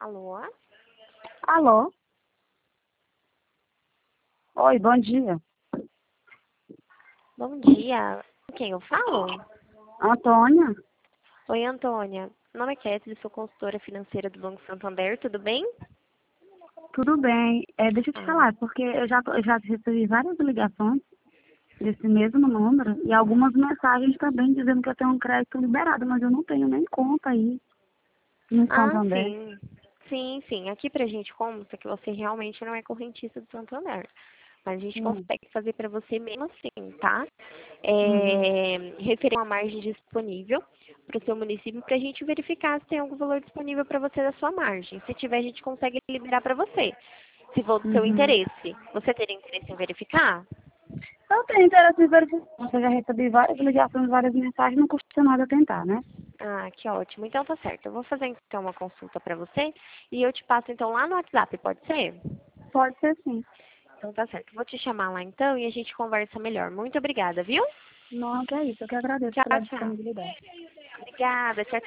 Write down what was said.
Alô? Alô? Oi, bom dia. Bom dia. Com quem eu falo? Antônia? Oi, Antônia. Meu nome é Kathleen, sou consultora financeira do Banco Santander, tudo bem? Tudo bem. Deixa eu te Ah, falar, porque eu já recebi várias ligações desse mesmo número e algumas mensagens também dizendo que eu tenho um crédito liberado, mas eu não tenho nem conta aí no Santander. sim. Sim. Aqui pra gente consta que você realmente não é correntista do Santander. Mas a gente Hum. consegue fazer para você mesmo assim, tá? Uhum. Referir uma margem disponível para o seu município para a gente verificar se tem algum valor disponível para você da sua margem. Se tiver, a gente consegue liberar para você, se for do seu Uhum. interesse. Você teria interesse em verificar? Eu tenho interesse em verificar. Eu já recebi várias ligações, várias mensagens, não custa nada tentar, né? Ah, que ótimo. Então tá certo. Eu vou fazer então uma consulta para você e eu te passo então lá no WhatsApp, pode ser? Pode ser sim. Então tá certo. Vou te chamar lá então e a gente conversa melhor. Muito obrigada, viu? Não, que é isso. Eu que agradeço Tchau, pela tchau. disponibilidade. Obrigada. Tchau,